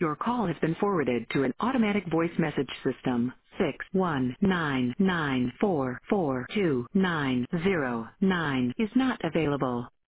Your call has been forwarded to an automatic voice message system. 61994429009 is not available.